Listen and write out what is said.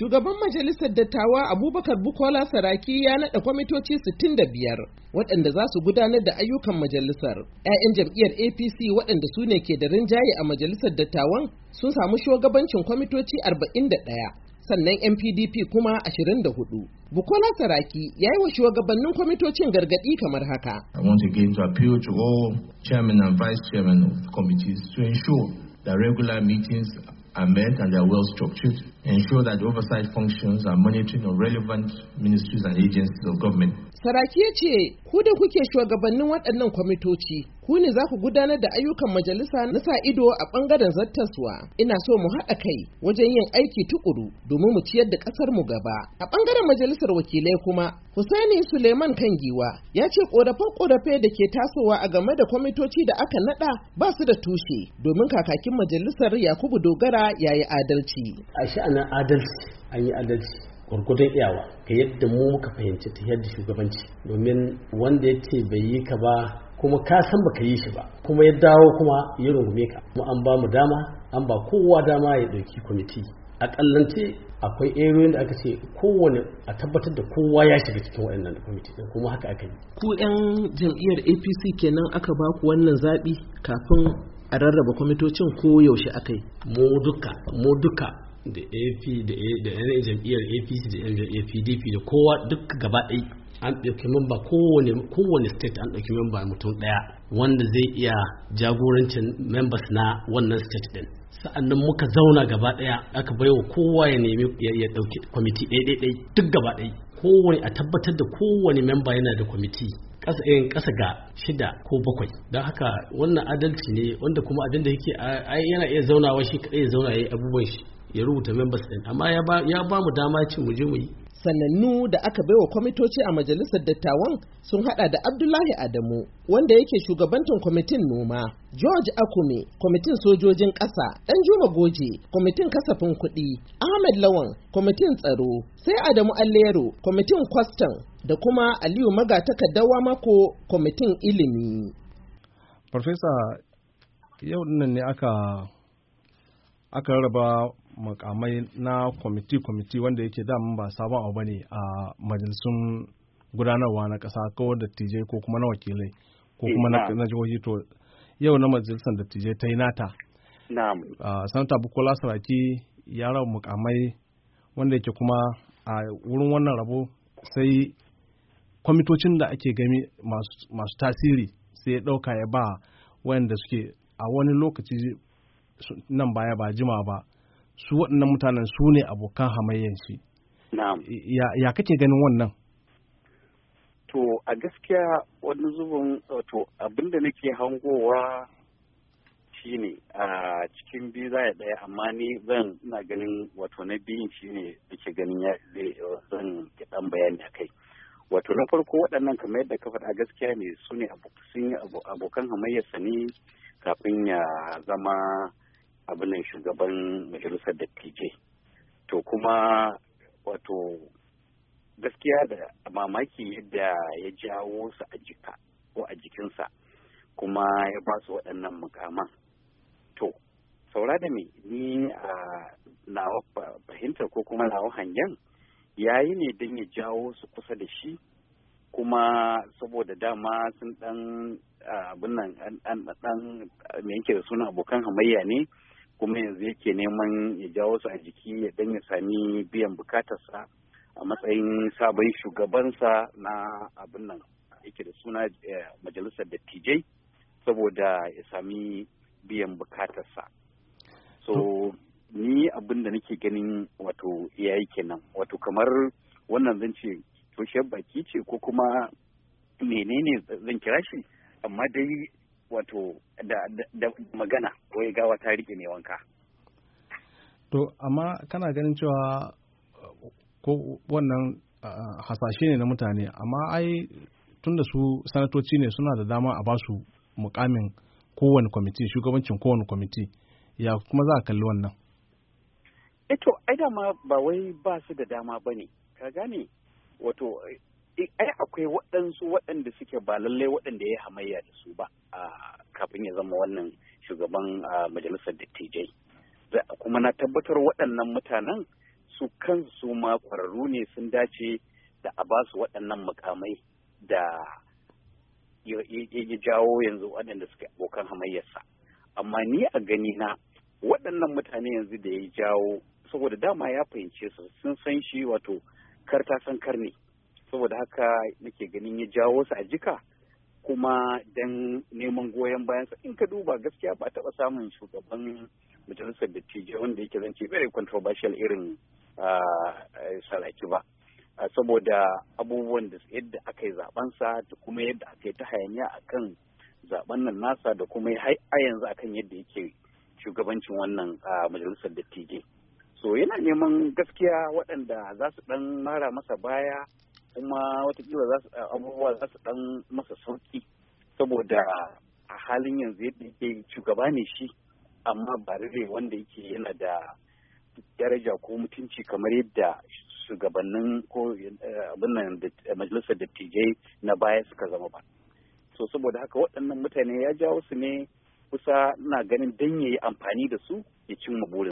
Shugaban Majalisar Dattawa Abubakar Bukola Saraki ya naɗa kwamitoci 65 waɗanda za su gudanar da ayyukan majalisar. 'Ya'yan jam'iyyar APC waɗanda su ne ke da rinjaye a Majalisar Dattawan sun samu shugabancin kwamitoci 41. Sannan NPDP kuma 24. Bukola Saraki ya yi wa shugabannin kwamitocin gargaɗi kamar haka. I want again to appeal to all chairmen and vice chairmen of committees to ensure that regular meetings are met and they are well structured, ensure that the oversight functions are monitoring of relevant ministries and agencies of government. Saraki ya ce, ku da kuke shugabannin waɗannan kwamitoci, ku ne za ku gudanar da ayyukan majalisa na sa ido a ɓangaren zattaswa. Ina so mu haɗa kai wajen yin aiki tukuru domin mu ciyar da ƙasar mu gaba. A ɓangaren majalisar wakilai kuma, Hussaini Suleiman Kangiwa ya ce ƙorafe-ƙorafe da ke tasowa a game da kwamitoci da aka naɗa ba su da tushe, domin kakakin majalisar Yakubu Dogara ya yi adalci. A sha'anin adalci, an yi adalci. Gurgudun iyawa ga yadda mu muka fahimci ta yadda shugabanci, domin wanda ya ce bai yi ka ba kuma ka san baka yi shi ba kuma ya dawo kuma ya rungume ka, kuma an ba mu dama, an ba kowa dama ya ɗauki kwamiti. A ƙallance akwai eriyoyin da aka ce kowane a tabbatar da kowa ya shiga cikin waɗannan kwamiti kuma haka aka yi. Ku 'yan jam'iyyar APC kenan aka ba ku wannan zaɓi kafin a rarraba kwamitocin ko yaushe aka yi? Mu duka da AP da yan jam'iyyar APC da yan jam'iyyar PDP da kowa duk gaba ɗaya an ɗauki memba kowane state an ɗauki memba mutum ɗaya wanda zai iya jagorancin members na wannan state ɗin. Sa'annan muka zauna gaba ɗaya aka baiwa kowa ya nemi ya ɗauki kwamiti ɗaya duk gaba ɗaya, kowane a tabbatar da kowane memba yana da kwamiti ƙasa ga 6 ko 7. Don haka wannan adalci ne, wanda kuma abin da yake yana iya zaunawa shi kaɗai ya zauna ya yi abubuwan shi, ya rubuta members din, amma ya ba mu dama ce mu je mu yi. Sanannu da aka baiwa kwamitoci a majalisar dattawan sun hada da Abdullahi Adamu wanda yake shugabantin kwamitin noma, George Akume kwamitin sojojin ƙasa, Danjuma Goje kwamitin kasafin kuɗi, Ahmed Lawan kwamitin tsaro, sai Adamu Allero kwamitin kwastam da kuma Aliyu Magatakaddawa Mako kwamitin ilimi. Farfesa, yau dinnan ne aka rarraba makamai na kwamiti wanda yake daman ba sabon abu bane a majalisun gudanarwa na ƙasa ko dattijai ko kuma na wakilai ko kuma na jihohi. To yau na majalisar dattijai ta yi nata. Sanata Bukola Saraki ya raba mukamai wanda yake kuma a wurin wannan rabo sai kwamitocin da ake gani masu tasiri sai ya ɗauka ya ba wanda suke a wani lokaci nan baya ba jima ba su waɗannan mutanen su ne abokan hamayyan shi. Ya kake ganin wannan? To a gaskiya wani zubin abinda nake hangowa shine a cikin biyu za ya ɗaya, amma ni ina ganin na biyun shine nake ganin zan ɗan bayani a kai. Na farko waɗannan kamar yadda ka faɗa gaskiya ne su ne abokan hamayyarsa ne kafin ya zama abinan shugaban majalisar dattijai. To kuma gaskiya da mamaki yadda ya jawo su a jika ko a jikinsa kuma ya ba su waɗannan mukaman. To saura da me ni a nawa fahimtar ko kuma nawa hangen yayi ne don ya jawo su kusa da shi, kuma saboda dama sun ɗan abin nan ɗan me yake da suna abokan hamayya ne, kuma yanzu yake neman ya jawo su a jiki ya dan ya sami biyan bukatarsa a matsayin sabon shugabansa na abin nan yake da suna majalisar dattijai, saboda ya sami biyan bukatarsa. So ni abin da nake ganin yayi kenan, kamar wannan zan ce toshiyar baki ce ko kuma menene zan kira shi, amma dai da magana wai gawa ta rike mai wanka. To amma kana ganin cewa ko wannan hasashe ne na mutane, amma ai tunda su sanatoci ne suna da dama a basu mukamin kowane kwamiti, shugabancin kowane kwamiti, ya kuma za a kalli wannan? To ai dama ba wai ba su da dama bane, ka gane ai akwai waɗansu waɗanda suke ba lallai waɗanda ya hamayya da su ba kafin ya zama wannan shugaban majalisar dattijai, kuma na tabbatar waɗannan mutanen su kansu ma ƙwararru ne sun dace da a ba su waɗannan mukamai da ya jawo yanzu waɗanda suka abokan hamayyarsa. Amma ni a gani na waɗannan mutane yanzu da ya jawo, saboda dama ya fahimce su sun san shi, wato kar ta san kar ne, saboda haka nake ganin ya jawo su a jika kuma dan neman goyon bayansa. In ka duba gaskiya ba taɓa samun shugaban majalisar dattijai wanda yake zance very controversial irin Saraki ba, saboda abubuwan da yadda aka yi zabensa da kuma yadda aka yi ta hayaniya akan zaben nan nasa da kuma a yanzu akan yadda yake shugabancin wannan majalisar dattijai. So yana neman gaskiya waɗanda za su ɗan mara masa baya, kuma watakila abubuwa za su ɗan masa sauki, saboda a halin yanzu yadda yake shugaba ne shi, amma ba rere wanda yake yana da daraja ko mutunci kamar yadda shugabannin ko abin nan da majalisar dattijai na baya suka zama ba. So saboda haka waɗannan mutane ya jawo su ne kusa, ina ganin dan yayi amfani da su ya cimma burin.